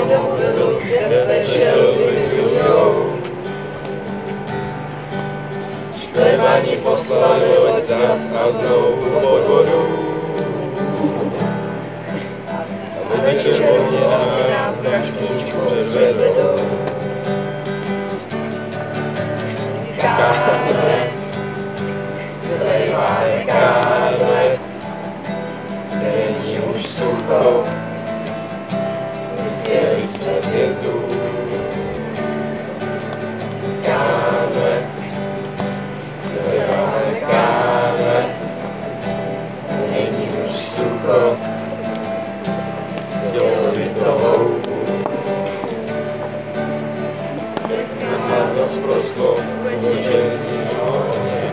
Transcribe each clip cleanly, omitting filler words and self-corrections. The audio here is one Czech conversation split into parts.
mobilu, kde se želvy milujou. Šklevani poslali loď zas a znovu pod vodu. Večerovně nám kaštníčku předvedou. Karle, vylejvaj Karle, není už sucho, vysjeli jsme z jezu. Karle, vylejvaj Karle, není už sucho, Dolovitovou. Nacházal zprosto v černý ohně.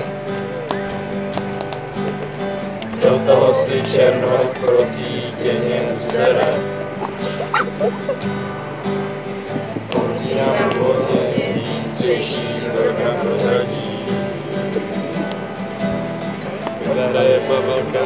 Do toho si černoch procítěně usere. Koncí nám hodně zítřejší rok na prozadí. Zahraje Pavelka